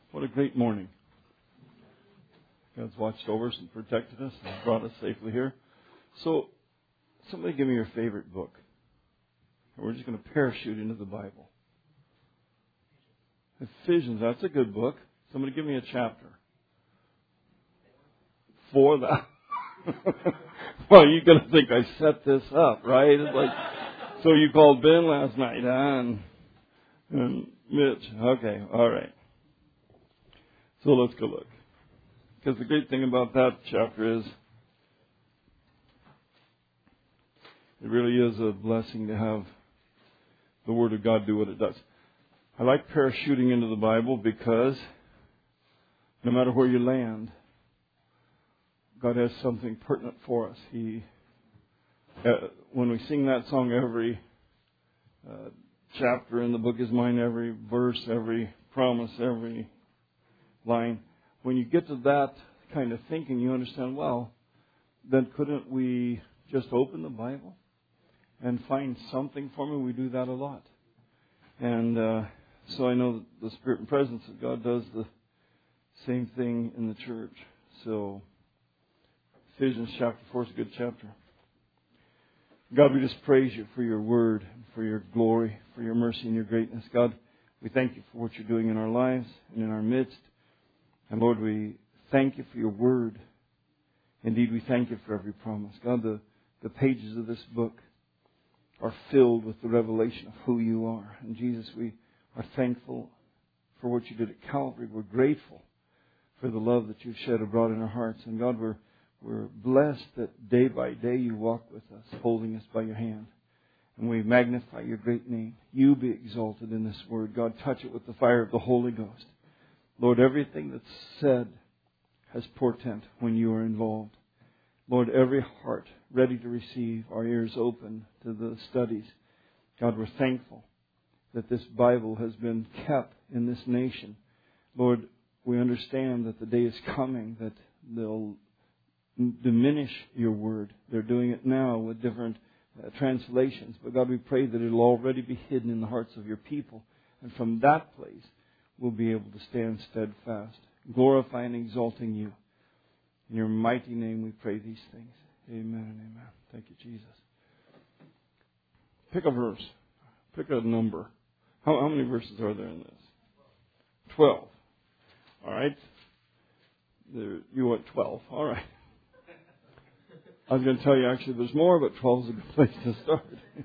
What a great morning. God's watched over us and protected us and brought us safely here. So, somebody give me your favorite book. We're just going to parachute into the Bible. Ephesians, that's a good book. Somebody give me a chapter. For that. Well, you're going to think I set this up, right? It's like, so you called Ben last night, huh? And Mitch. Okay, all right. So let's go look. Because the great thing about that chapter is it really is a blessing to have the Word of God do what it does. I like parachuting into the Bible because no matter where you land, God has something pertinent for us. When we sing that song, every chapter in the book is mine, every verse, every promise, every line. When you get to that kind of thinking, you understand, well, then couldn't we just open the Bible and find something for me? We do that a lot. And so I know that the Spirit and presence of God does the same thing in the church. So Ephesians chapter 4 is a good chapter. God, we just praise you for your word, for your glory, for your mercy and your greatness. God, we thank you for what you're doing in our lives and in our midst. And Lord, we thank you for your word. Indeed, we thank you for every promise. God, the pages of this book are filled with the revelation of who you are. And Jesus, we are thankful for what you did at Calvary. We're grateful for the love that you've shed abroad in our hearts. And God, we're blessed that day by day you walk with us, holding us by your hand. And we magnify your great name. You be exalted in this word. God, touch it with the fire of the Holy Ghost. Lord, everything that's said has portent when you are involved. Lord, every heart ready to receive, our ears open to the studies. God, we're thankful that this Bible has been kept in this nation. Lord, we understand that the day is coming that they'll diminish your word. They're doing it now with different translations. But God, we pray that it'll already be hidden in the hearts of your people. And from that place, we'll be able to stand steadfast, glorifying and exalting you. In your mighty name we pray these things. Amen and amen. Thank you, Jesus. Pick a verse. Pick a number. How many verses are there in this? 12. All right. You want 12. All right. I was going to tell you actually there's more, but 12 is a good place to start.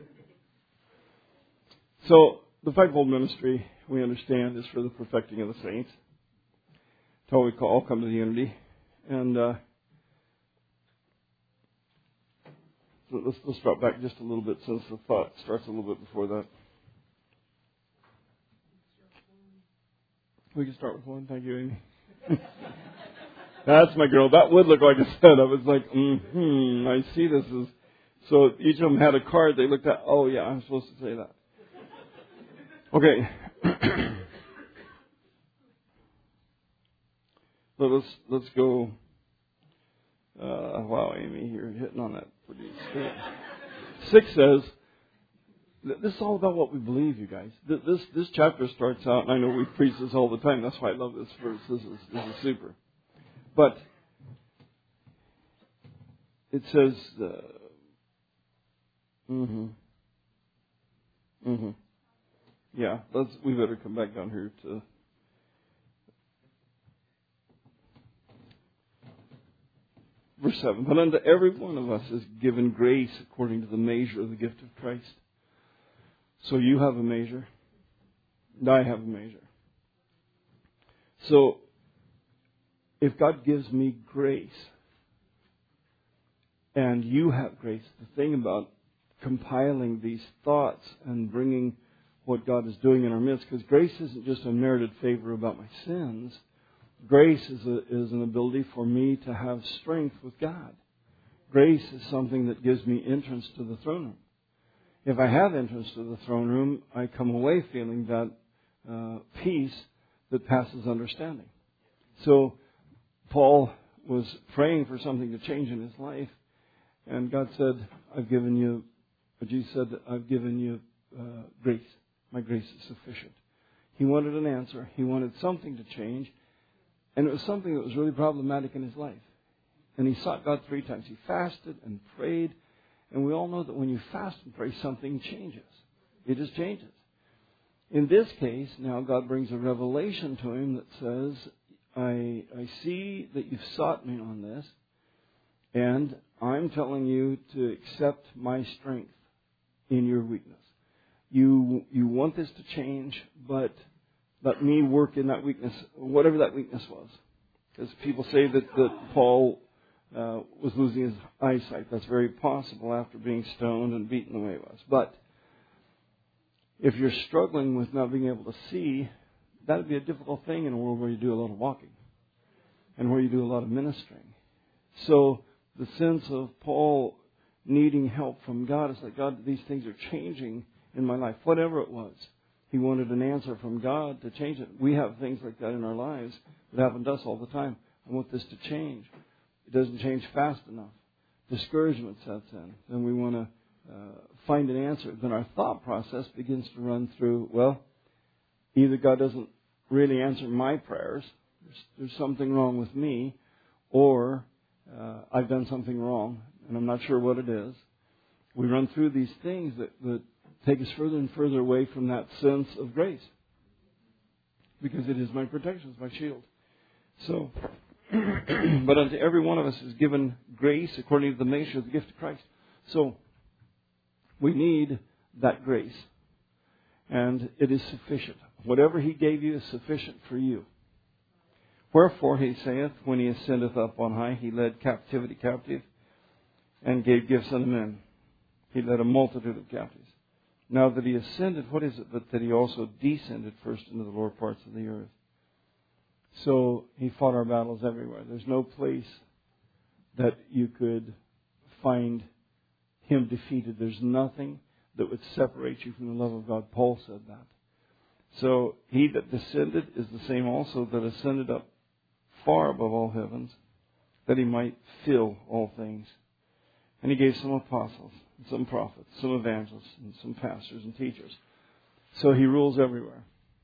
So, the fivefold ministry, we understand, is for the perfecting of the saints. Until we all come to the unity. And so let's drop back just a little bit since the thought starts a little bit before that. We can start with one. Thank you, Amy. That's my girl. That would look like a setup. It's like, I see this is... So each of them had a card they looked at. Oh, yeah, I'm supposed to say that. Okay. So let's go. Wow, Amy, you're hitting on that pretty straight. 6 says, this is all about what we believe, you guys. This chapter starts out, and I know we preach this all the time. That's why I love this verse. This is super. But it says, yeah, we better come back down here to verse 7. But unto every one of us is given grace according to the measure of the gift of Christ. So you have a measure, and I have a measure. So if God gives me grace, and you have grace, the thing about compiling these thoughts and bringing what God is doing in our midst, because grace isn't just a merited favor about my sins. Grace is an ability for me to have strength with God. Grace is something that gives me entrance to the throne room. If I have entrance to the throne room, I come away feeling that peace that passes understanding. So Paul was praying for something to change in his life, and God said, Jesus said, I've given you grace. My grace is sufficient. He wanted an answer. He wanted something to change. And it was something that was really problematic in his life. And he sought God 3 times. He fasted and prayed. And we all know that when you fast and pray, something changes. It just changes. In this case, now God brings a revelation to him that says, I see that you've sought me on this, and I'm telling you to accept my strength in your weakness. You want this to change, but let me work in that weakness, whatever that weakness was. Because people say that Paul was losing his eyesight. That's very possible after being stoned and beaten the way he was. But if you're struggling with not being able to see, that would be a difficult thing in a world where you do a lot of walking and where you do a lot of ministering. So the sense of Paul needing help from God is like, God, these things are changing in my life. Whatever it was, he wanted an answer from God to change it. We have things like that in our lives that happen to us all the time. I want this to change. It doesn't change fast enough. Discouragement sets in. Then we want to find an answer. Then our thought process begins to run through, well, either God doesn't really answer my prayers, there's something wrong with me, or I've done something wrong, and I'm not sure what it is. We run through these things that take us further and further away from that sense of grace. Because it is my protection, it's my shield. So, but unto every one of us is given grace according to the measure of the gift of Christ. So, we need that grace. And it is sufficient. Whatever He gave you is sufficient for you. Wherefore, He saith, when He ascendeth up on high, He led captivity captive, and gave gifts unto men. He led a multitude of captives. Now that He ascended, what is it but that He also descended first into the lower parts of the earth? So He fought our battles everywhere. There's no place that you could find Him defeated. There's nothing that would separate you from the love of God. Paul said that. So He that descended is the same also that ascended up far above all heavens, that He might fill all things. And He gave some apostles, and some prophets, some evangelists, and some pastors and teachers. So He rules everywhere.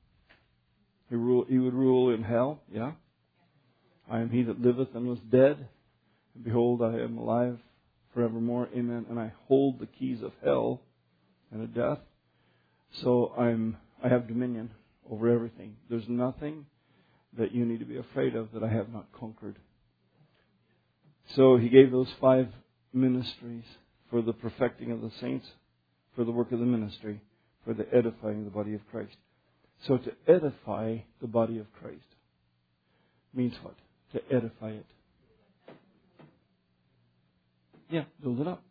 He would rule in hell, yeah. I am He that liveth and was dead, and behold, I am alive forevermore, amen. And I hold the keys of hell and of death. So I have dominion over everything. There's nothing that you need to be afraid of that I have not conquered. So He gave those 5 ministries for the perfecting of the saints, for the work of the ministry, for the edifying of the body of Christ. So to edify the body of Christ means what? To edify it. Yeah, build it up.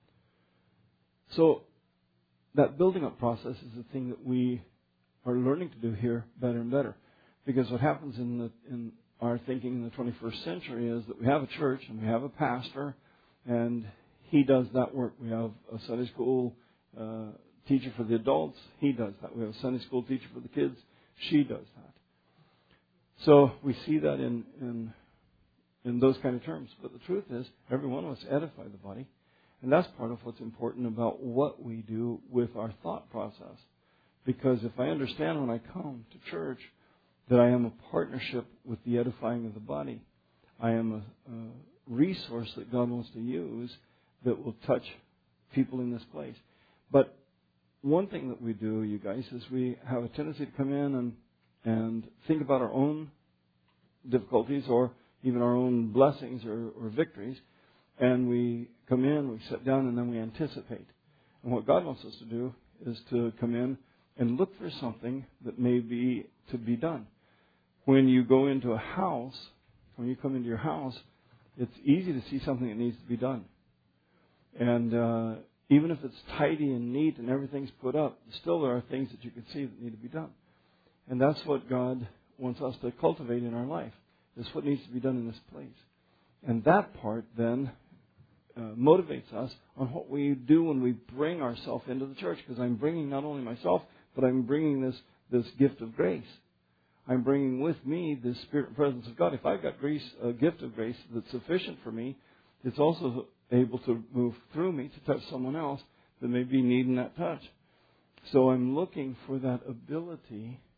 So that building up process is the thing that we are learning to do here better and better. Because what happens in our thinking in the 21st century is that we have a church and we have a pastor, and he does that work. We have a Sunday school teacher for the adults. He does that. We have a Sunday school teacher for the kids. She does that. So we see that in those kind of terms. But the truth is, every one of us edify the body. And that's part of what's important about what we do with our thought process. Because if I understand when I come to church that I am a partnership with the edifying of the body, I am a resource that God wants to use that will touch people in this place. But one thing that we do, you guys, is we have a tendency to come in and think about our own difficulties or even our own blessings or victories. And we come in, we sit down, and then we anticipate. And what God wants us to do is to come in and look for something that may be to be done. When you go into a house, when you come into your house, it's easy to see something that needs to be done. And even if it's tidy and neat and everything's put up, still there are things that you can see that need to be done. And that's what God wants us to cultivate in our life, is what needs to be done in this place. And that part then motivates us on what we do when we bring ourselves into the church. Because I'm bringing not only myself, but I'm bringing this gift of grace. I'm bringing with me the Spirit and presence of God. If I've got a gift of grace that's sufficient for me, it's also able to move through me to touch someone else that may be needing that touch. So I'm looking for that ability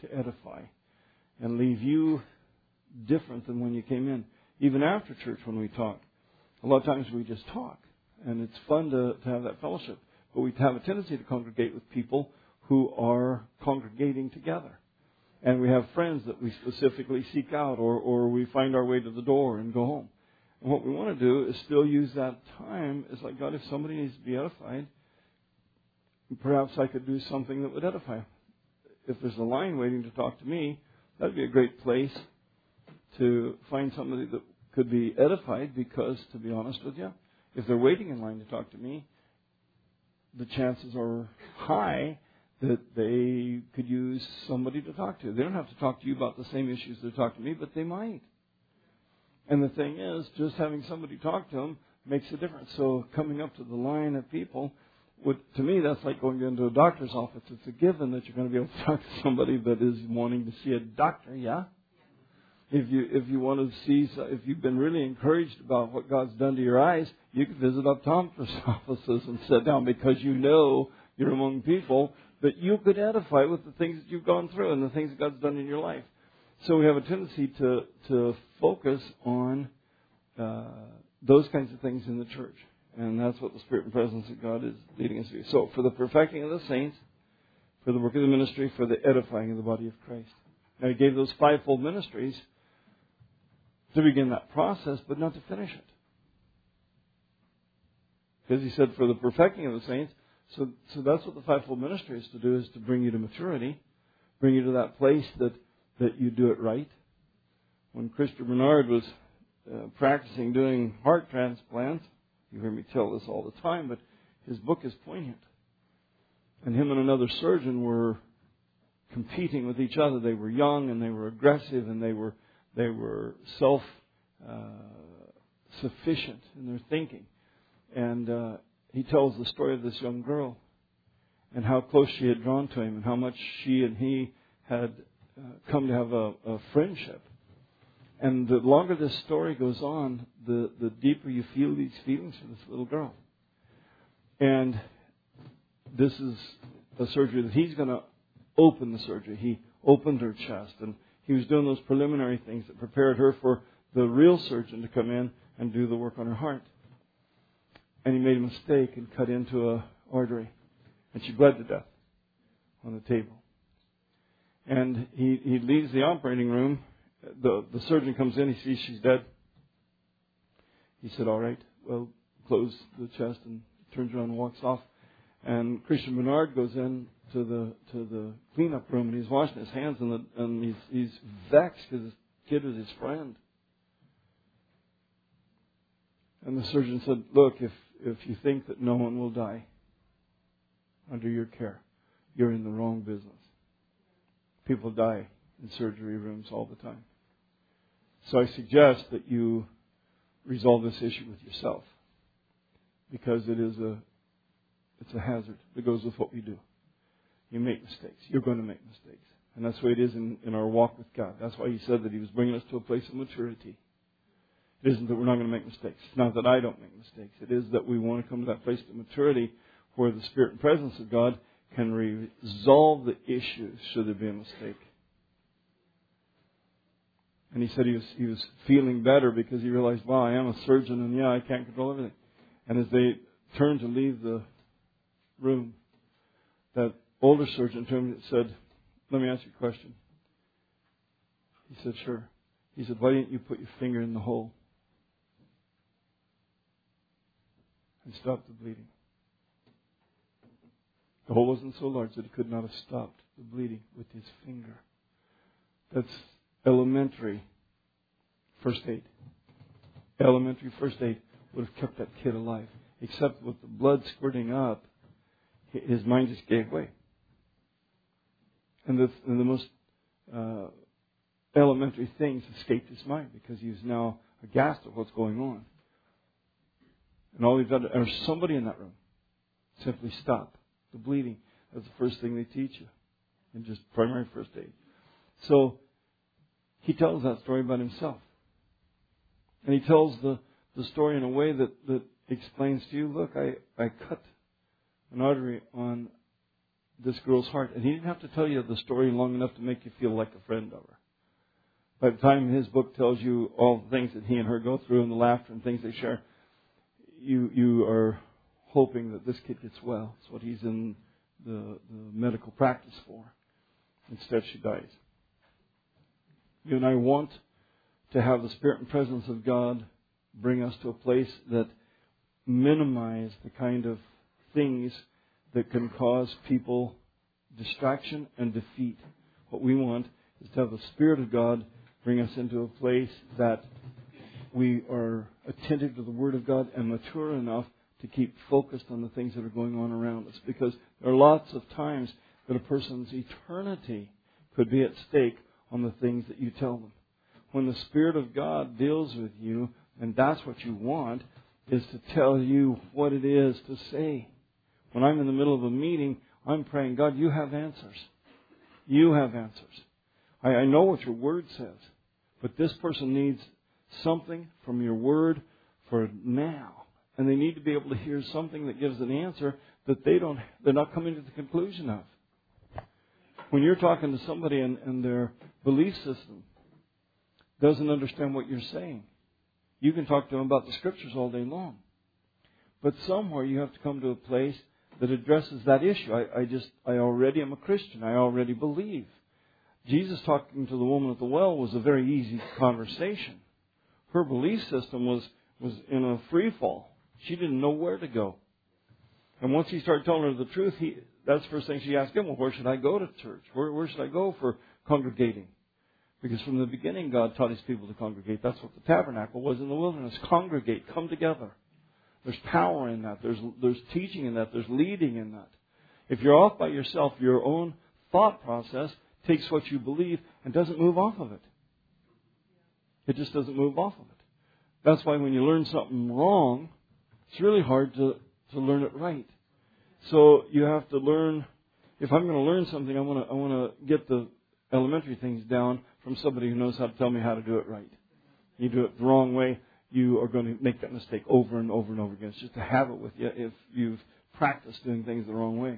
to edify and leave you different than when you came in. Even after church when we talk. A lot of times we just talk. And it's fun to have that fellowship. But we have a tendency to congregate with people who are congregating together. And we have friends that we specifically seek out, or we find our way to the door and go home. And what we want to do is still use that time. It's like, God, if somebody needs to be edified, perhaps I could do something that would edify them. If there's a line waiting to talk to me, that would be a great place to find somebody that could be edified, because, to be honest with you, if they're waiting in line to talk to me, the chances are high that they could use somebody to talk to. They don't have to talk to you about the same issues they talk to me, but they might. And the thing is, just having somebody talk to them makes a difference. So coming up to the line of people, to me, that's like going into a doctor's office. It's a given that you're going to be able to talk to somebody that is wanting to see a doctor, yeah? If you want to see, if you've been really encouraged about what God's done to your eyes, you can visit optometrist offices and sit down, because you know you're among people that you could edify with the things that you've gone through and the things that God's done in your life. So we have a tendency to focus on those kinds of things in the church. And that's what the Spirit and presence of God is leading us to do. So for the perfecting of the saints, for the work of the ministry, for the edifying of the body of Christ. Now He gave those fivefold ministries to begin that process, but not to finish it. Because He said for the perfecting of the saints, so that's what the fivefold ministry is to do, is to bring you to maturity, bring you to that place that you do it right. When Christian Bernard was practicing doing heart transplants, you hear me tell this all the time, but his book is poignant. And him and another surgeon were competing with each other. They were young and they were aggressive and they were self-sufficient in their thinking. And he tells the story of this young girl and how close she had drawn to him and how much she and he had come to have a friendship. And the longer this story goes on, the deeper you feel these feelings for this little girl. And this is a surgery that he's going to open the surgery. He opened her chest, and he was doing those preliminary things that prepared her for the real surgeon to come in and do the work on her heart. And he made a mistake and cut into an artery, and she bled to death on the table. And he leaves the operating room. The surgeon comes in. He sees she's dead. He said, "All right, well, close the chest," and turns around and walks off. And Christian Bernard goes in to the cleanup room, and he's washing his hands, and he's vexed because his kid was his friend. And the surgeon said, "Look, if you think that no one will die under your care, you're in the wrong business. People die in surgery rooms all the time. So I suggest that you resolve this issue with yourself, because it's a hazard that goes with what we do. You make mistakes. You're going to make mistakes. And that's the way it is in our walk with God. That's why He said that He was bringing us to a place of maturity. It isn't that we're not going to make mistakes. It's not that I don't make mistakes. It is that we want to come to that place of maturity where the Spirit and presence of God can resolve the issues should there be a mistake. And he said he was feeling better because he realized, wow, I am a surgeon, and I can't control everything. And as they turned to leave the room, that older surgeon to him said, "Let me ask you a question." He said, "Sure." He said, "Why didn't you put your finger in the hole and stop the bleeding?" The hole wasn't so large that he could not have stopped the bleeding with his finger. That's elementary first aid. Elementary first aid would have kept that kid alive. Except with the blood squirting up, his mind just gave way. And the most elementary things escaped his mind because he was now aghast at what's going on. And all he's got to, or somebody in that room, simply stop the bleeding. That's the first thing they teach you in just primary first aid. So he tells that story about himself. And he tells the story in a way that explains to you, look, I cut an artery on this girl's heart. And he didn't have to tell you the story long enough to make you feel like a friend of her. By the time his book tells you all the things that he and her go through and the laughter and things they share, you are hoping that this kid gets well. It's what he's in the medical practice for. Instead, she dies. You and I want to have the Spirit and presence of God bring us to a place that minimize the kind of things that can cause people distraction and defeat. What we want is to have the Spirit of God bring us into a place that we are attentive to the Word of God and mature enough to keep focused on the things that are going on around us. Because there are lots of times that a person's eternity could be at stake on the things that you tell them. When the Spirit of God deals with you, and that's what you want, is to tell you what it is to say. When I'm in the middle of a meeting, I'm praying, God, you have answers. You have answers. I know what your Word says, but this person needs something from your Word for now. And they need to be able to hear something that gives an answer that they're not coming to the conclusion of. When you're talking to somebody and their belief system doesn't understand what you're saying, you can talk to them about the Scriptures all day long. But somewhere you have to come to a place that addresses that issue. I already am a Christian. I already believe. Jesus talking to the woman at the well was a very easy conversation. Her belief system was in a free fall. She didn't know where to go. And once he started telling her the truth, that's the first thing she asked him, well, where should I go to church? Where should I go for congregating? Because from the beginning, God taught His people to congregate. That's what the tabernacle was in the wilderness. Congregate, come together. There's power in that. There's teaching in that. There's leading in that. If you're off by yourself, your own thought process takes what you believe and doesn't move off of it. It just doesn't move off of it. That's why when you learn something wrong, it's really hard to learn it right. So you have to learn. If I'm going to learn something, I want to get the elementary things down from somebody who knows how to tell me how to do it right. You do it the wrong way, you are going to make that mistake over and over and over again. It's just a habit with you if you've practiced doing things the wrong way.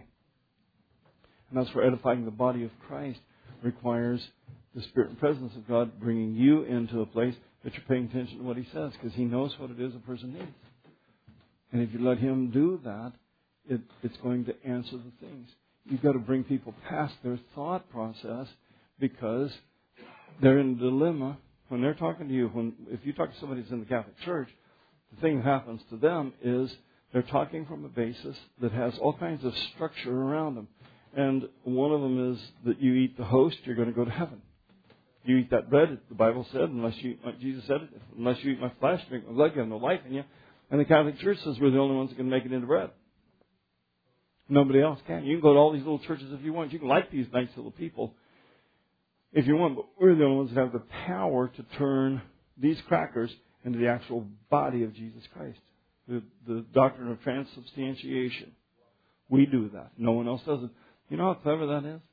And that's where edifying the body of Christ requires the Spirit and presence of God bringing you into a place that you're paying attention to what He says, because He knows what it is a person needs. And if you let Him do that, it's going to answer the things. You've got to bring people past their thought process, because they're in a dilemma when they're talking to you. If you talk to somebody who's in the Catholic Church, the thing that happens to them is they're talking from a basis that has all kinds of structure around them. And one of them is that you eat the host, you're going to go to heaven. You eat that bread, the Bible said, unless you eat, like Jesus said it, unless you eat my flesh, drink my blood, you have no life in you. And the Catholic Church says we're the only ones that can make it into bread. Nobody else can. You can go to all these little churches if you want. You can like these nice little people if you want, but we're the only ones that have the power to turn these crackers into the actual body of Jesus Christ. The doctrine of transubstantiation. We do that. No one else does it. You know how clever that is?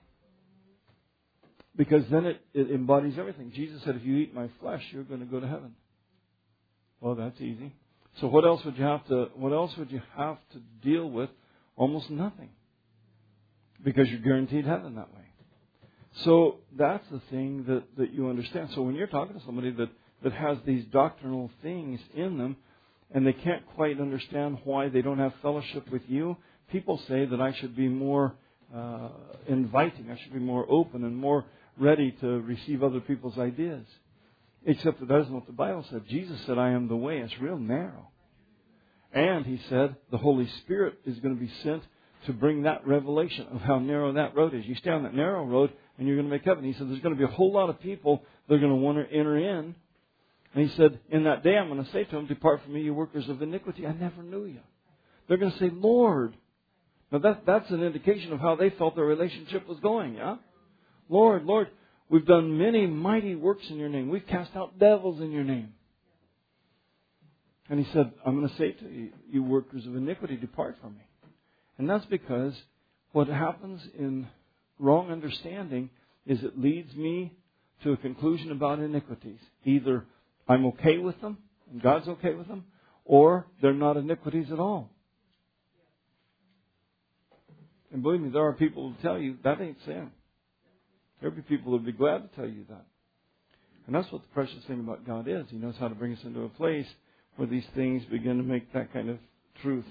Because then it embodies everything. Jesus said, if you eat my flesh, you're going to go to heaven. Well, that's easy. So what else would you have to deal with? Almost nothing. Because you're guaranteed heaven that way. So that's the thing that you understand. So when you're talking to somebody that has these doctrinal things in them, and they can't quite understand why they don't have fellowship with you, people say that I should be more inviting. I should be more open and more ready to receive other people's ideas. Except that isn't what the Bible said. Jesus said, I am the way. It's real narrow. And He said the Holy Spirit is going to be sent to bring that revelation of how narrow that road is. You stay on that narrow road and you're going to make heaven. He said there's going to be a whole lot of people that are going to want to enter in. And He said, in that day I'm going to say to them, depart from me, you workers of iniquity. I never knew you. They're going to say, Lord. Now that's an indication of how they felt their relationship was going, yeah? Lord, Lord, we've done many mighty works in your name. We've cast out devils in your name. And He said, I'm going to say to you, you workers of iniquity, depart from me. And that's because what happens in wrong understanding is it leads me to a conclusion about iniquities. Either I'm okay with them, and God's okay with them, or they're not iniquities at all. And believe me, there are people who tell you that ain't sin. There'll be people who would be glad to tell you that. And that's what the precious thing about God is. He knows how to bring us into a place where these things begin to make that kind of truth.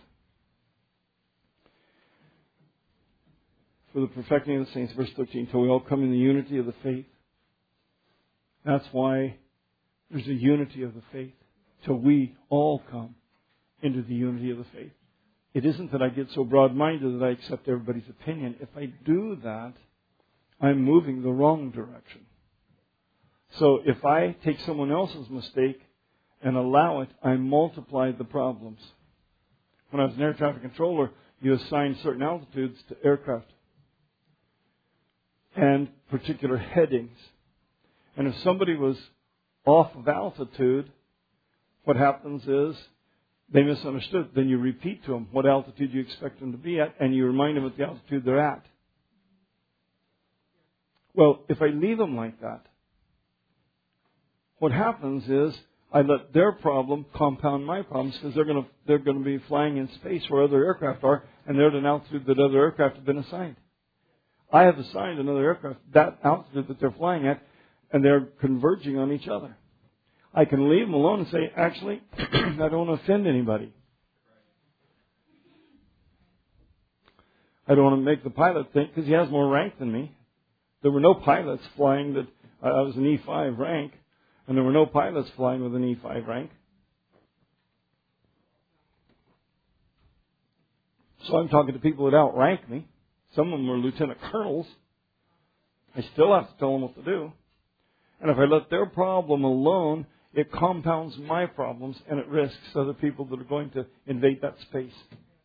For the perfecting of the saints, verse 13, till we all come in the unity of the faith. That's why there's a unity of the faith. Till we all come into the unity of the faith. It isn't that I get so broad-minded that I accept everybody's opinion. If I do that, I'm moving the wrong direction. So if I take someone else's mistake and allow it, I multiply the problems. When I was an air traffic controller, you assign certain altitudes to aircraft and particular headings. And if somebody was off of altitude, what happens is they misunderstood. Then you repeat to them what altitude you expect them to be at, and you remind them at the altitude they're at. Well, if I leave them like that, what happens is I let their problem compound my problems because they're going to be flying in space where other aircraft are, and they're at an altitude that other aircraft have been assigned. I have assigned another aircraft that altitude that they're flying at, and they're converging on each other. I can leave them alone and say, actually, I don't want to offend anybody. I don't want to make the pilot think, because he has more rank than me. There were no pilots flying that, I was an E5 rank, and there were no pilots flying with an E5 rank. So I'm talking to people that outrank me. Some of them were lieutenant colonels. I still have to tell them what to do. And if I let their problem alone, it compounds my problems and it risks other people that are going to invade that space.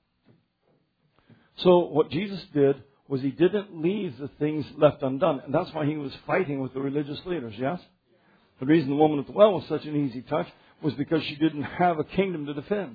So what Jesus did was He didn't leave the things left undone. And that's why He was fighting with the religious leaders, yes? The reason the woman at the well was such an easy touch was because she didn't have a kingdom to defend.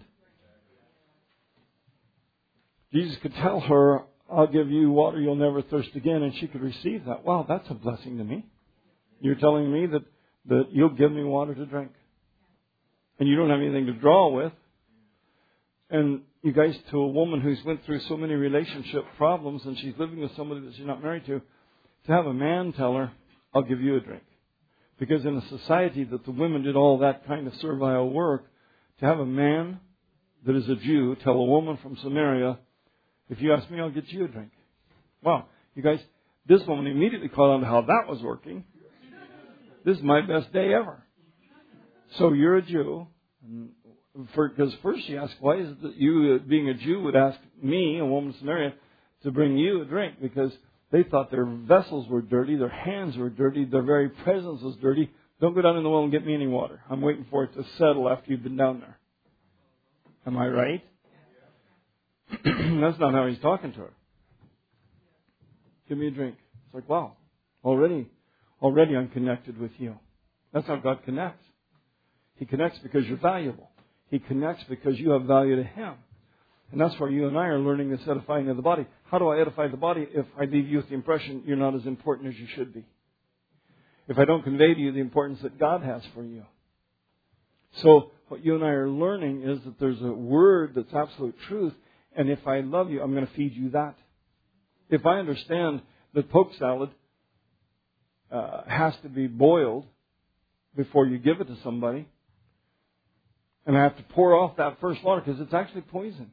Jesus could tell her, I'll give you water, you'll never thirst again, and she could receive that. Wow, that's a blessing to me. You're telling me that you'll give me water to drink. And you don't have anything to draw with. And you guys, to a woman who's went through so many relationship problems and she's living with somebody that she's not married to have a man tell her, I'll give you a drink. Because in a society that the women did all that kind of servile work, to have a man that is a Jew tell a woman from Samaria, if you ask me, I'll get you a drink. Wow, you guys, this woman immediately caught on to how that was working. This is my best day ever. So you're a Jew. Because first she asked, why is it that you, being a Jew, would ask me, a woman of Samaria, to bring you a drink? Because they thought their vessels were dirty, their hands were dirty, their very presence was dirty. Don't go down in the well and get me any water. I'm waiting for it to settle after you've been down there. Am I right? That's not how He's talking to her. Give me a drink. It's like, wow, already I'm connected with you. That's how God connects. He connects because you're valuable. He connects because you have value to Him. And that's where you and I are learning this edifying of the body. How do I edify the body if I leave you with the impression you're not as important as you should be? If I don't convey to you the importance that God has for you. So what you and I are learning is that there's a word that's absolute truth. And if I love you, I'm going to feed you that. If I understand that poke salad has to be boiled before you give it to somebody, and I have to pour off that first water because it's actually poison.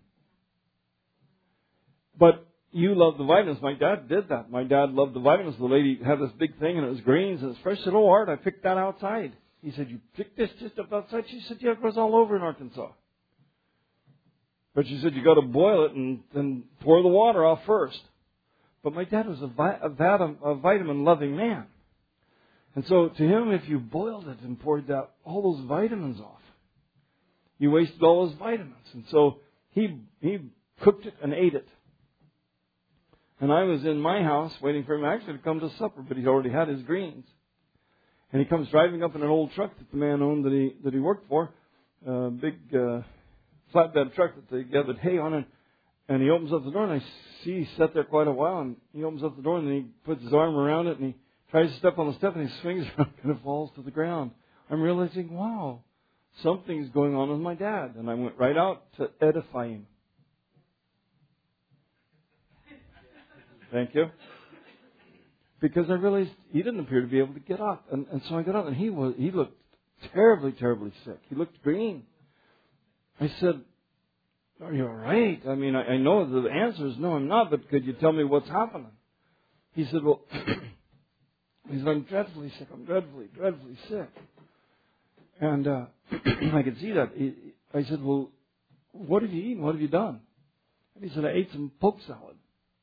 But you love the vitamins. My dad did that. My dad loved the vitamins. The lady had this big thing and it was greens and it's fresh. I said, oh, Art, I picked that outside. He said, you picked this just up outside? She said, yeah, it grows all over in Arkansas. But she said, you got to boil it and then pour the water off first. But my dad was a vitamin-loving man. And so to him, if you boiled it and poured all those vitamins off, you wasted all those vitamins. And so he cooked it and ate it. And I was in my house waiting for him actually to come to supper, but he already had his greens. And he comes driving up in an old truck that the man owned that he worked for, a big flatbed truck that they gathered hay on, and he opens up the door, and I see he sat there quite a while, and he opens up the door, and then he puts his arm around it, and he tries to step on the step, and he swings around and it falls to the ground. I'm realizing, wow, something's going on with my dad. And I went right out to edify him. Thank you. Because I realized he didn't appear to be able to get up. And so I got up, and he looked terribly, terribly sick. He looked green. I said, "Are you all right? I mean, I know the answer is no, I'm not, but could you tell me what's happening?" He said, "Well," he said, "I'm dreadfully sick. I'm dreadfully, dreadfully sick." And I could see that. I said, "Well, what have you eaten? What have you done?" And he said, "I ate some poke salad."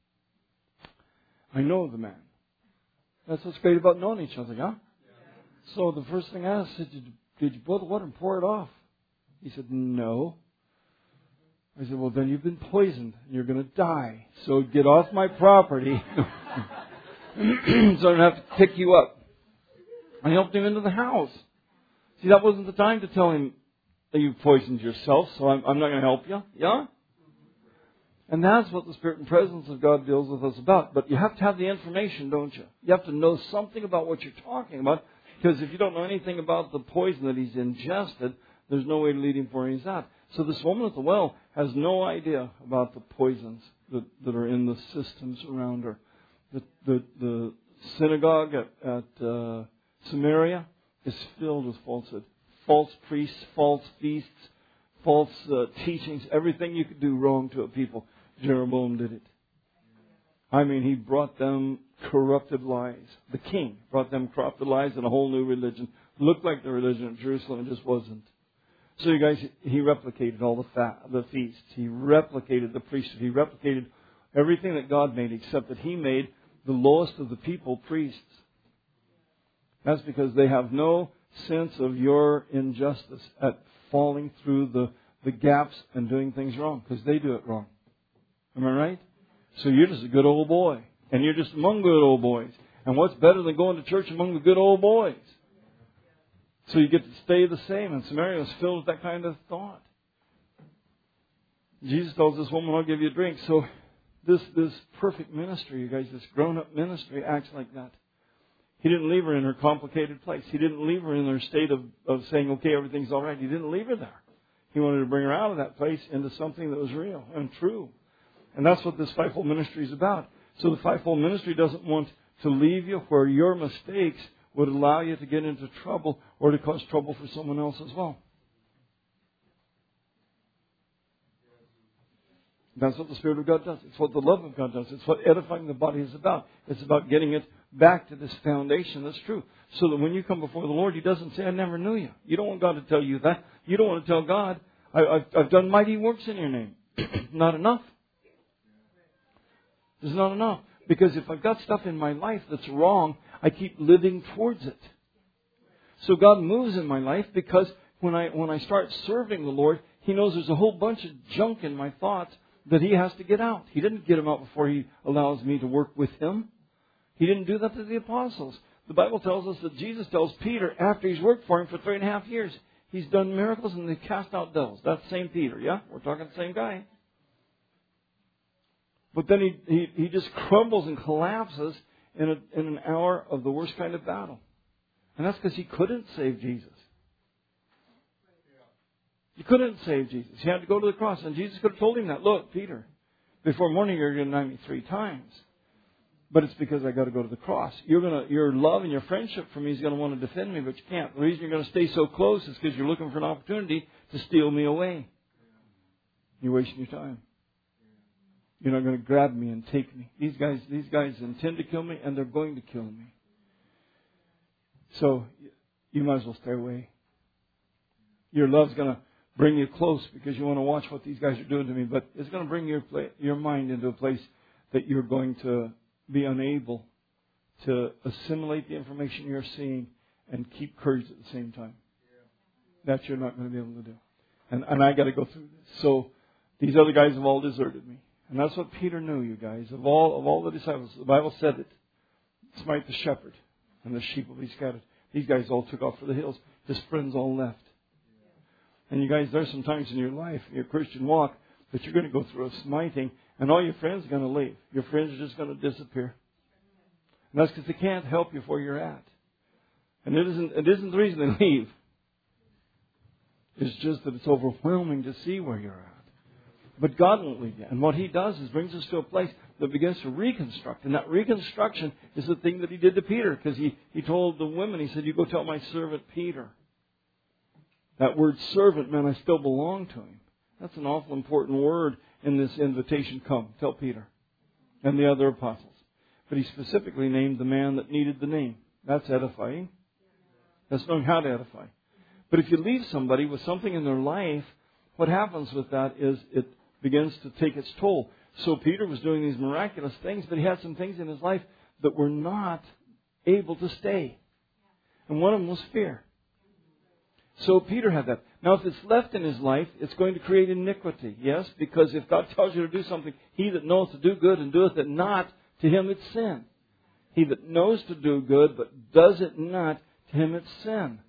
I know the man. That's what's great about knowing each other, yeah? So the first thing I asked, I said, did you boil the water and pour it off? He said, "No." I said, "Well, then you've been poisoned. You're going to die. So get off my property so I don't have to pick you up." I helped him into the house. See, that wasn't the time to tell him that you poisoned yourself, so I'm not going to help you. Yeah? And that's what the Spirit and presence of God deals with us about. But you have to have the information, don't you? You have to know something about what you're talking about. Because if you don't know anything about the poison that he's ingested, there's no way to lead him where he's at. So this woman at the well has no idea about the poisons that are in the systems around her. The synagogue at Samaria is filled with falsehood. False priests, false feasts, false teachings, everything you could do wrong to a people. Jeroboam did it. I mean, he brought them corrupted lies. The king brought them corrupted lies and a whole new religion. Looked like the religion of Jerusalem, it just wasn't. So you guys, he replicated all the feasts. He replicated the priesthood. He replicated everything that God made, except that he made the lowest of the people priests. That's because they have no sense of your injustice at falling through the gaps and doing things wrong, because they do it wrong. Am I right? So you're just a good old boy. And you're just among good old boys. And what's better than going to church among the good old boys? So you get to stay the same. And Samaria was filled with that kind of thought. Jesus tells this woman, "I'll give you a drink." So this perfect ministry, you guys, this grown-up ministry acts like that. He didn't leave her in her complicated place. He didn't leave her in her state of saying, "Okay, everything's all right." He didn't leave her there. He wanted to bring her out of that place into something that was real and true. And that's what this fivefold ministry is about. So the fivefold ministry doesn't want to leave you where your mistakes would allow you to get into trouble or to cause trouble for someone else as well. That's what the Spirit of God does. It's what the love of God does. It's what edifying the body is about. It's about getting it back to this foundation that's true. So that when you come before the Lord, He doesn't say, "I never knew you." You don't want God to tell you that. You don't want to tell God, I've done mighty works in your name. Not enough. It's not enough. Because if I've got stuff in my life that's wrong, I keep living towards it. So God moves in my life because when I start serving the Lord, He knows there's a whole bunch of junk in my thoughts that He has to get out. He didn't get them out before He allows me to work with Him. He didn't do that to the apostles. The Bible tells us that Jesus tells Peter, after He's worked for him for 3.5 years, He's done miracles and they've cast out devils. That's the same Peter, yeah? We're talking the same guy. But then he just crumbles and collapses in an hour of the worst kind of battle. And that's because he couldn't save Jesus. He couldn't save Jesus. He had to go to the cross. And Jesus could have told him that. "Look, Peter, before morning you're going to deny me 3 times. But it's because I got to go to the cross. Your love and your friendship for me is going to want to defend me, but you can't. The reason you're going to stay so close is because you're looking for an opportunity to steal me away. You're wasting your time. You're not going to grab me and take me. These guys intend to kill me, and they're going to kill me. So you might as well stay away. Your love's going to bring you close because you want to watch what these guys are doing to me, but it's going to bring your mind into a place that you're going to be unable to assimilate the information you're seeing and keep courage at the same time. That you're not going to be able to do. And I got to go through this. So these other guys have all deserted me. And that's what Peter knew, you guys. Of all the disciples, the Bible said it. Smite the shepherd, and the sheep will be scattered. These guys all took off for the hills. His friends all left. And you guys, there's some times in your life, your Christian walk, that you're going to go through a smiting, and all your friends are going to leave. Your friends are just going to disappear. And that's because they can't help you where you're at. And it isn't the reason they leave. It's just that it's overwhelming to see where you're at. But God won't leave you. And what He does is brings us to a place that begins to reconstruct. And that reconstruction is the thing that He did to Peter. Because he told the women, He said, you go tell my servant Peter. That word servant meant I still belong to him. That's an awful important word in this invitation. Come, tell Peter and the other apostles. But He specifically named the man that needed the name. That's edifying. That's knowing how to edify. But if you leave somebody with something in their life, what happens with that is it begins to take its toll. So Peter was doing these miraculous things, but he had some things in his life that were not able to stay. And one of them was fear. So Peter had that. Now if it's left in his life, it's going to create iniquity. Yes, because if God tells you to do something, he that knoweth to do good and doeth it not, to him it's sin. He that knows to do good but does it not, to him it's sin.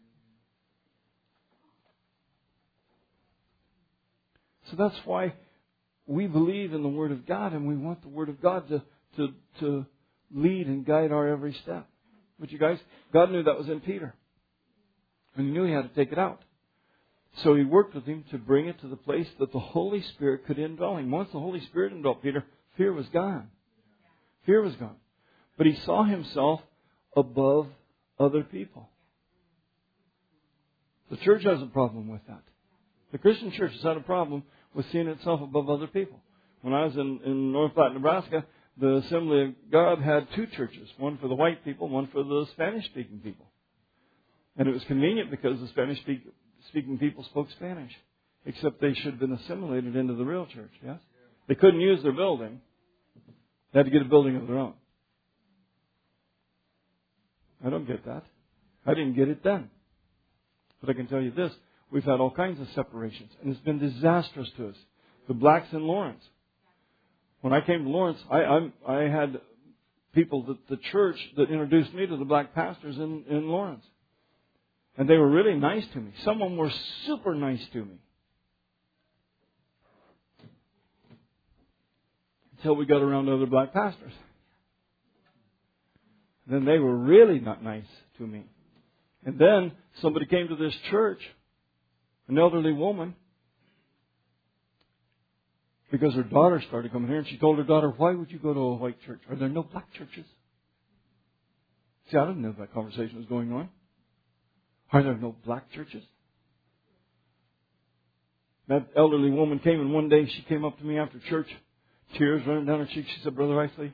So that's why we believe in the Word of God, and we want the Word of God to lead and guide our every step. But you guys, God knew that was in Peter. And He knew he had to take it out. So He worked with him to bring it to the place that the Holy Spirit could indwell him. Once the Holy Spirit indwelt Peter, fear was gone. Fear was gone. But he saw himself above other people. The church has a problem with that. The Christian church has had a problem with seeing itself above other people. When I was in North Platte, Nebraska, the Assembly of God had two churches. One for the white people, one for the Spanish-speaking people. And it was convenient because the Spanish-speaking people spoke Spanish. Except they should have been assimilated into the real church, yes? They couldn't use their building. They had to get a building of their own. I don't get that. I didn't get it then. But I can tell you this. We've had all kinds of separations. And it's been disastrous to us. The blacks in Lawrence. When I came to Lawrence, I had people that the church that introduced me to the black pastors in Lawrence. And they were really nice to me. Some of them were super nice to me. Until we got around to other black pastors. Then they were really not nice to me. And then somebody came to this church, an elderly woman, because her daughter started coming here, and she told her daughter, why would you go to a white church? Are there no black churches? See, I didn't know that conversation was going on. Are there no black churches? That elderly woman came, and one day she came up to me after church, tears running down her cheeks. She said, Brother Isley,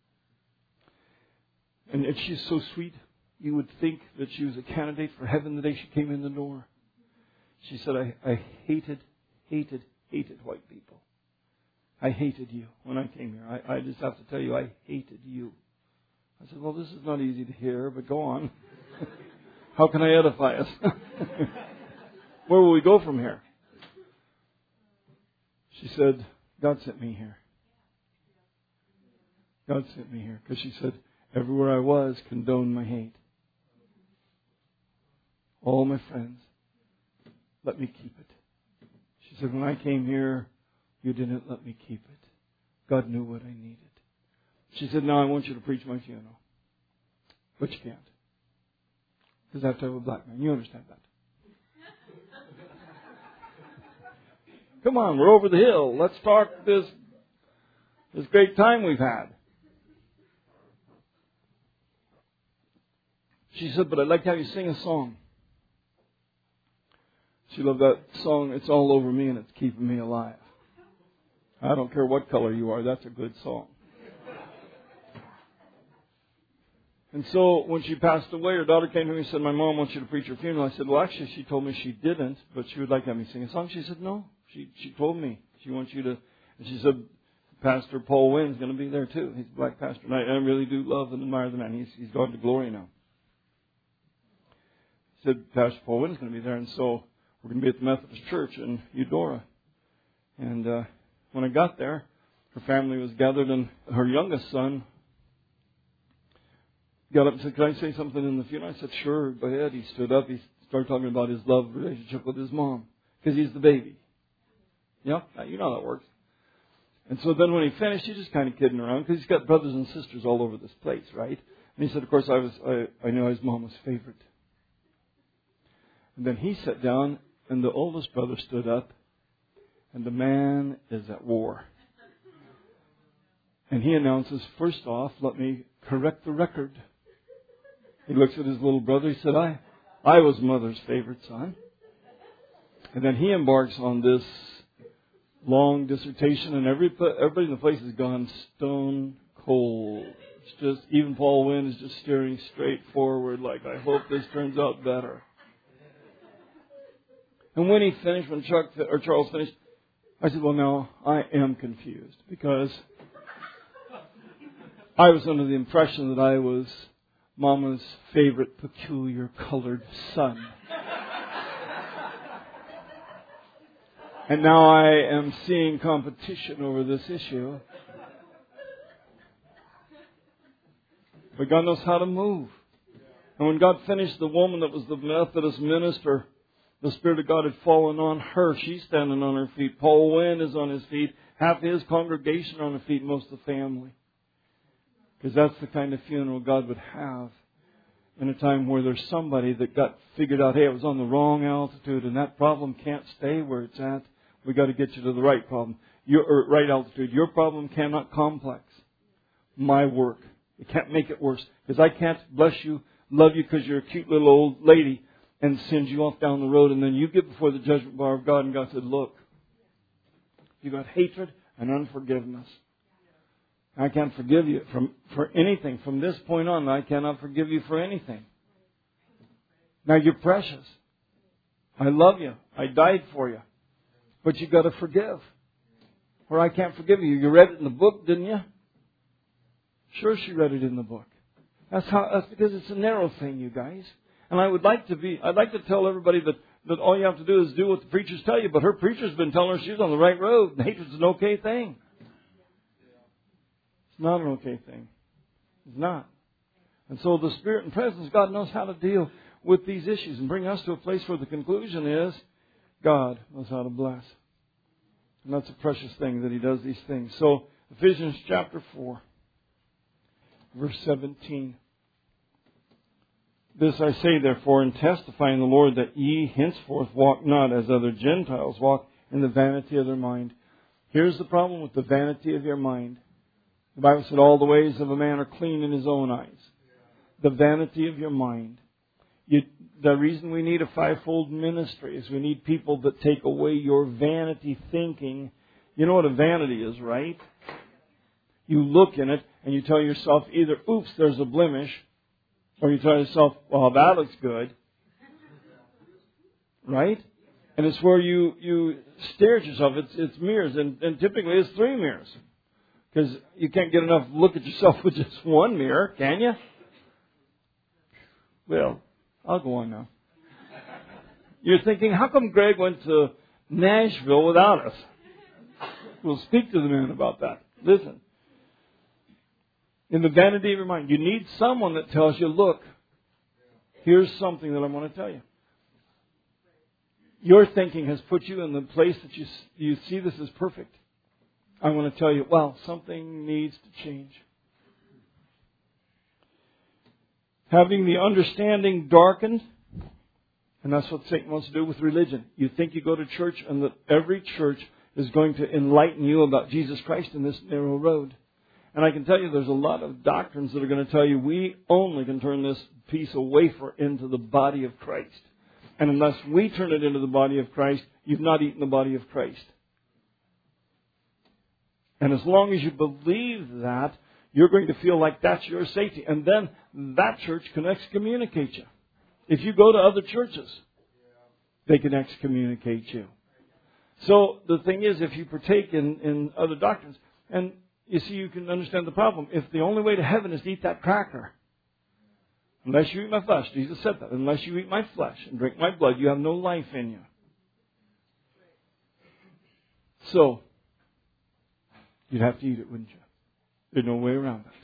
and she's so sweet, you would think that she was a candidate for heaven the day she came in the door. She said, I hated white people. I hated you when I came here. I just have to tell you, I hated you. I said, well, this is not easy to hear, but go on. How can I edify us? Where will we go from here? She said, God sent me here. God sent me here. Because she said, everywhere I was condoned my hate. All my friends, let me keep it. She said, when I came here, you didn't let me keep it. God knew what I needed. She said, now I want you to preach my funeral. But you can't. Because I have to have a black man. You understand that. Come on, we're over the hill. Let's talk this great time we've had. She said, but I'd like to have you sing a song. She loved that song, It's All Over Me and It's Keeping Me Alive. I don't care what color you are, that's a good song. And so when she passed away, her daughter came to me and said, my mom wants you to preach her funeral. I said, well, actually, she told me she didn't, but she would like to have me sing a song. She said, no. She told me she wants you to. And she said, Pastor Paul Wynn's going to be there too. He's a black pastor. And I really do love and admire the man. He's gone to glory now. She said, Pastor Paul Wynn's going to be there. And so we're going to be at the Methodist Church in Eudora. And when I got there, her family was gathered, and her youngest son got up and said, can I say something in the funeral? I said, sure, go ahead. He stood up. He started talking about his love relationship with his mom because he's the baby. Yeah, you know how that works. And so then when he finished, he's just kind of kidding around because he's got brothers and sisters all over this place, right? And he said, of course, I knew his mom was favorite. And then he sat down, and the oldest brother stood up, and the man is at war. And he announces, first off, let me correct the record. He looks at his little brother. He said, I was Mother's favorite son. And then he embarks on this long dissertation, and everybody in the place has gone stone cold. It's just, even Paul Wynn is just staring straight forward like, I hope this turns out better. And when he finished, when Charles finished, I said, well, now, I am confused, because I was under the impression that I was Mama's favorite peculiar colored son. And now I am seeing competition over this issue. But God knows how to move. And when God finished the woman that was the Methodist minister, the Spirit of God had fallen on her. She's standing on her feet. Paul Wynn is on his feet. Half his congregation on their feet, most of the family. Because that's the kind of funeral God would have in a time where there's somebody that got figured out, hey, it was on the wrong altitude and that problem can't stay where it's at. We've got to get you to the right problem. Right altitude. Your problem cannot complex my work. It can't make it worse. Because I can't bless you, love you because you're a cute little old lady and send you off down the road, and then you get before the judgment bar of God, and God said, look, you got hatred and unforgiveness. I can't forgive you for anything. From this point on, I cannot forgive you for anything. Now, you're precious. I love you. I died for you. But you've got to forgive. Or I can't forgive you. You read it in the book, didn't you? Sure, she read it in the book. That's because it's a narrow thing, you guys. And I'd like to tell everybody that all you have to do is do what the preachers tell you, but her preacher's been telling her she's on the right road, and hatred's an okay thing. It's not an okay thing. It's not. And so the Spirit and presence, God knows how to deal with these issues and bring us to a place where the conclusion is God knows how to bless. And that's a precious thing that He does these things. So, Ephesians chapter 4, verse 17. This I say, therefore, and testify in the Lord, that ye henceforth walk not as other Gentiles walk, in the vanity of their mind. Here's the problem with the vanity of your mind. The Bible said all the ways of a man are clean in his own eyes. The vanity of your mind. The reason we need a fivefold ministry is we need people that take away your vanity thinking. You know what a vanity is, right? You look in it and you tell yourself either, oops, there's a blemish, or you tell yourself, well, that looks good. Right? And it's where you stare at yourself. It's mirrors, and typically it's 3 mirrors. Because you can't get enough look at yourself with just one mirror, can you? Well, I'll go on now. You're thinking, how come Greg went to Nashville without us? We'll speak to the man about that. Listen. In the vanity of your mind, you need someone that tells you, look, here's something that I want to tell you. Your thinking has put you in the place that you see this as perfect. I want to tell you, well, something needs to change. Having the understanding darkened, and that's what Satan wants to do with religion. You think you go to church and that every church is going to enlighten you about Jesus Christ in this narrow road. And I can tell you there's a lot of doctrines that are going to tell you we only can turn this piece of wafer into the body of Christ. And unless we turn it into the body of Christ, you've not eaten the body of Christ. And as long as you believe that, you're going to feel like that's your safety. And then that church can excommunicate you. If you go to other churches, they can excommunicate you. So the thing is, if you partake in other doctrines, and you see, you can understand the problem. If the only way to heaven is to eat that cracker, unless you eat my flesh, Jesus said that, unless you eat my flesh and drink my blood, you have no life in you. So, you'd have to eat it, wouldn't you? There's no way around it.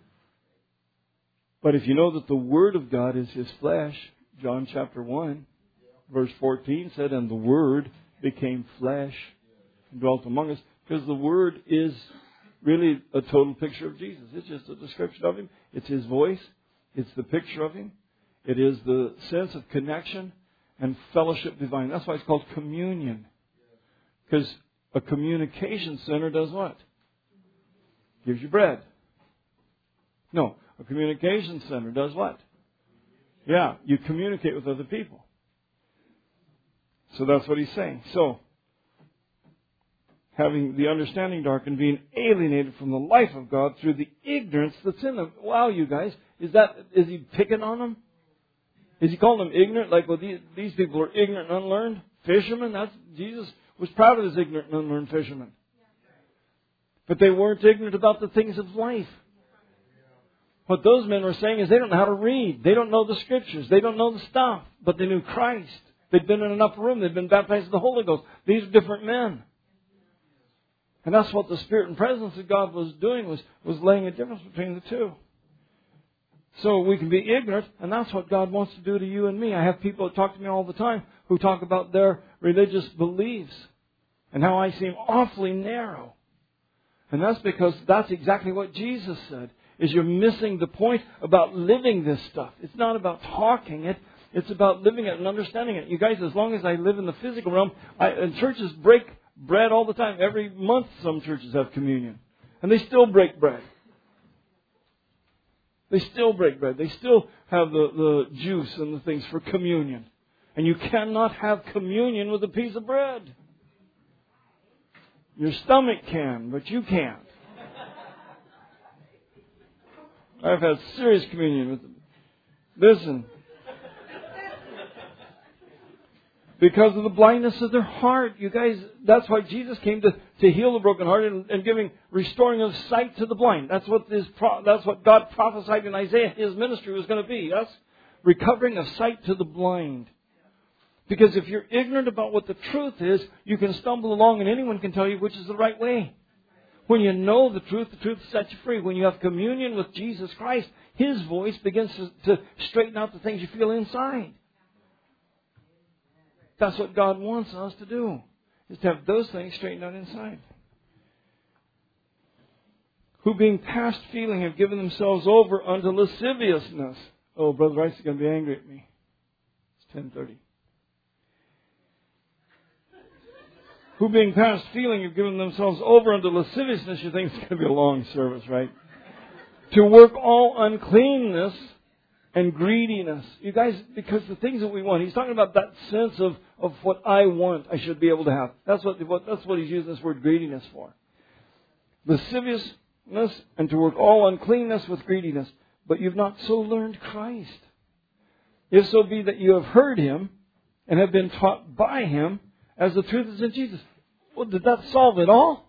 But if you know that the Word of God is His flesh, John chapter 1, verse 14 said, and the Word became flesh and dwelt among us. Because the Word is really a total picture of Jesus. It's just a description of Him. It's His voice. It's the picture of Him. It is the sense of connection and fellowship divine. That's why it's called communion. Because A communication center does what? Gives you bread. No, a communication center does what? Yeah, you communicate with other people. So that's what he's saying. So, having the understanding darkened, being alienated from the life of God through the ignorance that's in them. Wow, you guys, is he picking on them? Is he calling them ignorant? Like, well, these people are ignorant and unlearned? Fishermen? Jesus was proud of his ignorant and unlearned fishermen. But they weren't ignorant about the things of life. What those men were saying is they don't know how to read. They don't know the Scriptures. They don't know the stuff. But they knew Christ. They'd been in an upper room. They'd been baptized in the Holy Ghost. These are different men. And that's what the Spirit and presence of God was doing, was laying a difference between the two. So we can be ignorant, and that's what God wants to do to you and me. I have people that talk to me all the time who talk about their religious beliefs and how I seem awfully narrow. And that's because that's exactly what Jesus said, is you're missing the point about living this stuff. It's not about talking it. It's about living it and understanding it. You guys, as long as I live in the physical realm, and churches break bread all the time. Every month some churches have communion. And they still break bread. They still break bread. They still have the juice and the things for communion. And you cannot have communion with a piece of bread. Your stomach can, but you can't. I've had serious communion with them. Listen. Because of the blindness of their heart. You guys, that's why Jesus came to heal the brokenhearted and giving, restoring of sight to the blind. That's what God prophesied in Isaiah his ministry was going to be. That's recovering of sight to the blind. Because if you're ignorant about what the truth is, you can stumble along and anyone can tell you which is the right way. When you know the truth sets you free. When you have communion with Jesus Christ, His voice begins to straighten out the things you feel inside. That's what God wants us to do, is to have those things straightened out inside. Who being past feeling have given themselves over unto lasciviousness. Oh, Brother Rice is going to be angry at me. It's 10:30. Who being past feeling have given themselves over unto lasciviousness. You think it's going to be a long service, right? To work all uncleanness and greediness. You guys, because the things that we want, he's talking about that sense of what I want, I should be able to have. That's what he's using this word greediness for. Lasciviousness and to work all uncleanness with greediness. But you've not so learned Christ. If so be that you have heard Him and have been taught by Him as the truth is in Jesus. Well, did that solve it all?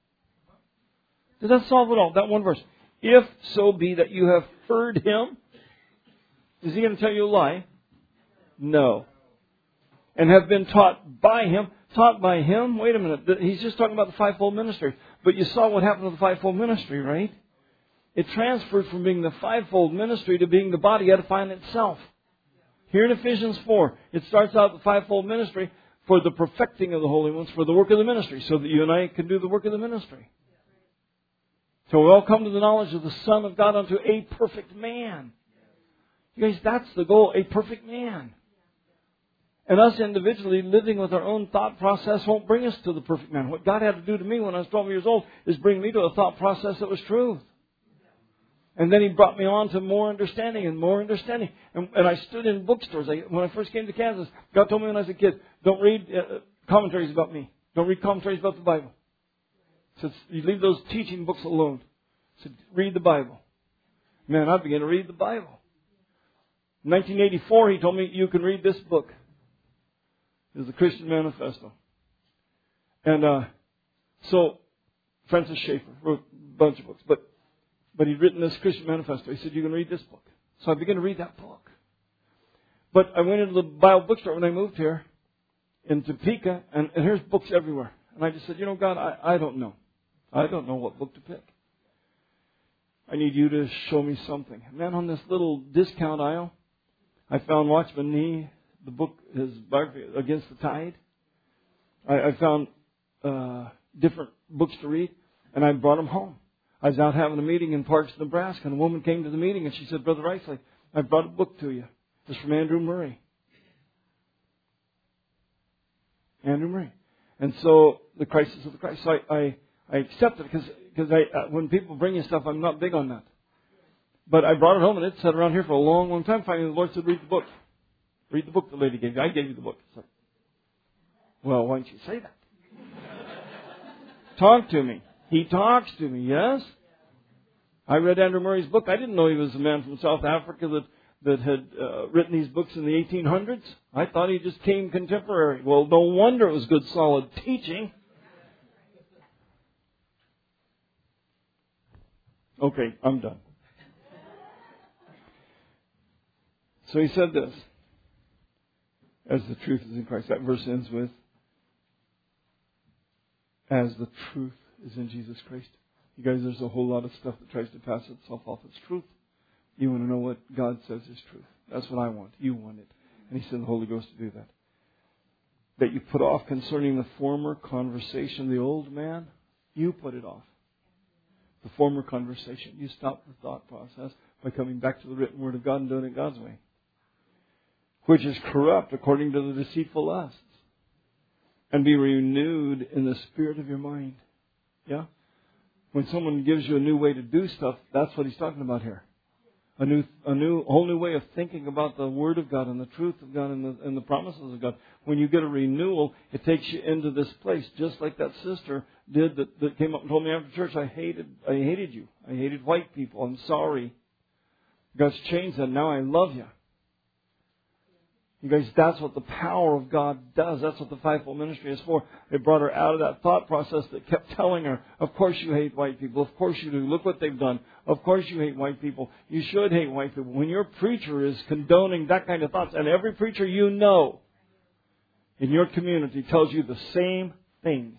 Did that solve it all? That one verse. If so be that you have heard Him. Is He going to tell you a lie? No. And have been taught by Him. Taught by Him? Wait a minute. He's just talking about the fivefold ministry. But you saw what happened to the fivefold ministry, right? It transferred from being the fivefold ministry to being the body edifying itself. Here in Ephesians 4, it starts out the fivefold ministry for the perfecting of the holy ones, for the work of the ministry, so that you and I can do the work of the ministry. So we all come to the knowledge of the Son of God unto a perfect man. You guys, that's the goal, a perfect man. And us individually living with our own thought process won't bring us to the perfect man. What God had to do to me when I was 12 years old is bring me to a thought process that was truth. And then He brought me on to more understanding and more understanding. And I stood in bookstores. When I first came to Kansas, God told me when I was a kid, don't read commentaries about me. Don't read commentaries about the Bible. He said, you leave those teaching books alone. He said, read the Bible. Man, I began to read the Bible. In 1984, He told me, you can read this book. It was the Christian Manifesto. And so Francis Schaeffer wrote a bunch of books. But he'd written this Christian Manifesto. He said, you can read this book. So I began to read that book. But I went into the Bible bookstore when I moved here in Topeka, and here's books everywhere. And I just said, God, I don't know. I don't know what book to pick. I need you to show me something. And then on this little discount aisle, I found Watchman Nee, the book, his biography, Against the Tide. I found different books to read, and I brought them home. I was out having a meeting in Parks, Nebraska, and a woman came to the meeting, and she said, Brother Riceley, I brought a book to you. It's from Andrew Murray. Andrew Murray. And so the crisis of the Christ. So I accept it because when people bring you stuff, I'm not big on that. But I brought it home and it sat around here for a long, long time. Finally, the Lord said, read the book. Read the book the lady gave you. I gave you the book. So, well, why don't you say that? Talk to me. He talks to me, yes? I read Andrew Murray's book. I didn't know he was a man from South Africa that had written these books in the 1800s. I thought he just came contemporary. Well, no wonder it was good, solid teaching. Okay, I'm done. So he said this, as the truth is in Christ. That verse ends with, as the truth is in Jesus Christ. You guys, there's a whole lot of stuff that tries to pass itself off as truth. You want to know what God says is truth. That's what I want. You want it. And He sent the Holy Ghost to do that. That you put off concerning the former conversation, the old man, you put it off. The former conversation. You stop the thought process by coming back to the written Word of God and doing it God's way. Which is corrupt according to the deceitful lusts. And be renewed in the spirit of your mind. Yeah? When someone gives you a new way to do stuff, that's what he's talking about here. A whole new way of thinking about the Word of God and the truth of God and the promises of God. When you get a renewal, it takes you into this place, just like that sister did that came up and told me after church, I hated you. I hated white people. I'm sorry. God's changed that. Now I love you. You guys, that's what the power of God does. That's what the fivefold ministry is for. It brought her out of that thought process that kept telling her, of course you hate white people. Of course you do. Look what they've done. Of course you hate white people. You should hate white people. When your preacher is condoning that kind of thoughts, and every preacher you know in your community tells you the same things,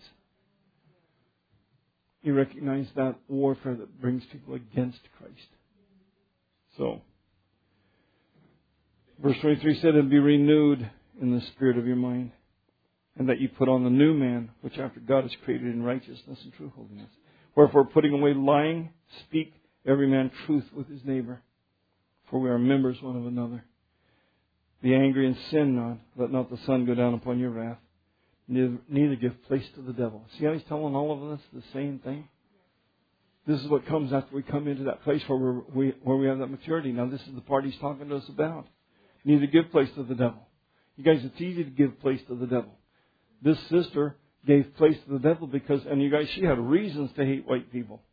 you recognize that warfare that brings people against Christ. So, verse 23 said, and be renewed in the spirit of your mind, and that you put on the new man, which after God is created in righteousness and true holiness. Wherefore, putting away lying, speak every man truth with his neighbor, for we are members one of another. Be angry and sin not, let not the sun go down upon your wrath, neither give place to the devil. See how he's telling all of us the same thing? This is what comes after we come into that place where we have that maturity. Now, this is the part he's talking to us about. Neither give place to the devil. You guys, it's easy to give place to the devil. This sister gave place to the devil because, and you guys, she had reasons to hate white people.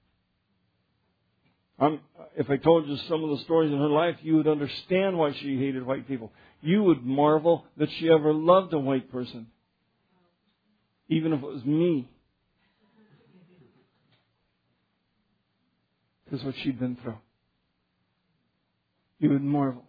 If I told you some of the stories in her life, you would understand why she hated white people. You would marvel that she ever loved a white person. Even if it was me. Because what she'd been through. You would marvel.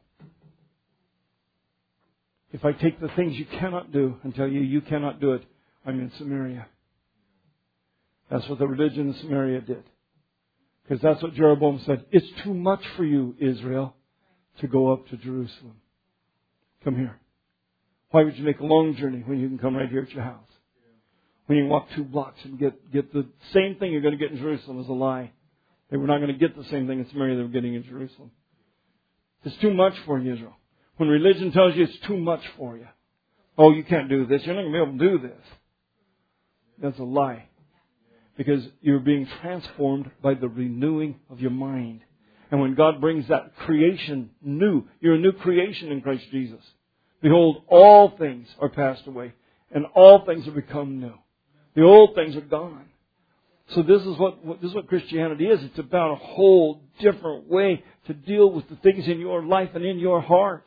If I take the things you cannot do and tell you cannot do it, I'm in Samaria. That's what the religion of Samaria did. Because that's what Jeroboam said. It's too much for you, Israel, to go up to Jerusalem. Come here. Why would you make a long journey when you can come right here at your house? When you can walk 2 blocks and get the same thing you're going to get in Jerusalem is a lie. They were not going to get the same thing in Samaria they were getting in Jerusalem. It's too much for you, Israel. When religion tells you it's too much for you. Oh, you can't do this. You're not going to be able to do this. That's a lie. Because you're being transformed by the renewing of your mind. And when God brings that creation new, you're a new creation in Christ Jesus. Behold, all things are passed away, and all things have become new. The old things are gone. So this is what Christianity is. It's about a whole different way to deal with the things in your life and in your heart.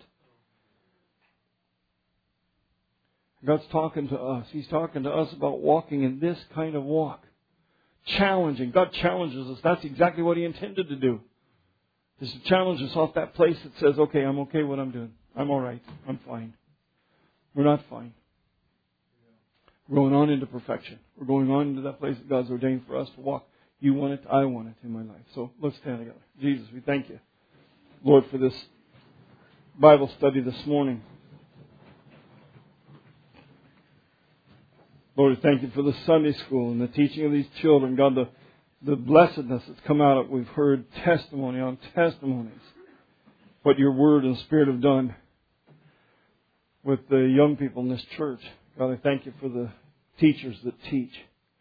God's talking to us. He's talking to us about walking in this kind of walk. Challenging. God challenges us. That's exactly what He intended to do. Is to challenge us off that place that says, okay, I'm okay what I'm doing. I'm all right. I'm fine. We're not fine. We're going on into perfection. We're going on into that place that God's ordained for us to walk. You want it. I want it in my life. So let's stand together. Jesus, we thank you, Lord, for this Bible study this morning. Lord, thank you for the Sunday school and the teaching of these children. God, the blessedness that's come out of it. We've heard testimony on testimonies. What your Word and Spirit have done with the young people in this church. God, I thank you for the teachers that teach.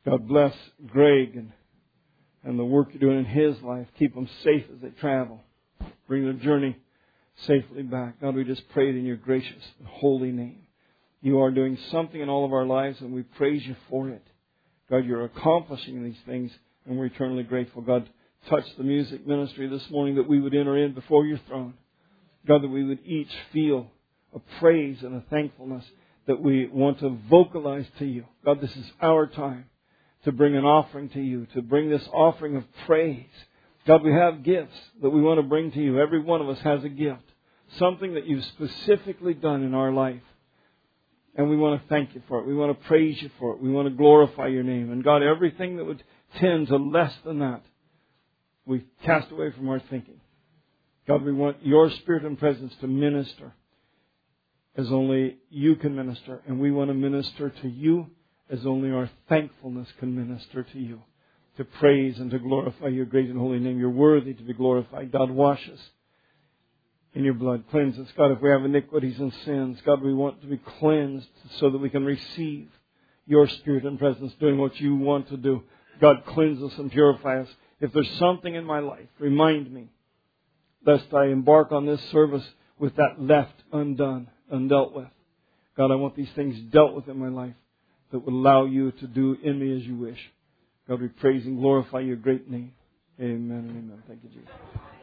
God bless Greg and the work you're doing in his life. Keep them safe as they travel. Bring their journey safely back. God, we just pray it in your gracious and holy name. You are doing something in all of our lives, and we praise you for it. God, you're accomplishing these things, and we're eternally grateful. God, touch the music ministry this morning, that we would enter in before your throne. God, that we would each feel a praise and a thankfulness that we want to vocalize to you. God, this is our time to bring an offering to you, to bring this offering of praise. God, we have gifts that we want to bring to you. Every one of us has a gift, something that you've specifically done in our life. And we want to thank you for it. We want to praise you for it. We want to glorify your name. And God, everything that would tend to less than that, we cast away from our thinking. God, we want your Spirit and presence to minister as only you can minister. And we want to minister to you as only our thankfulness can minister to you. To praise and to glorify your great and holy name. You're worthy to be glorified. God, wash us in your blood. Cleanse us. God, if we have iniquities and sins, God, we want to be cleansed so that we can receive your Spirit and presence doing what you want to do. God, cleanse us and purify us. If there's something in my life, remind me, lest I embark on this service with that left undone, undealt with. God, I want these things dealt with in my life that would allow you to do in me as you wish. God, we praise and glorify your great name. Amen and amen. Thank you, Jesus.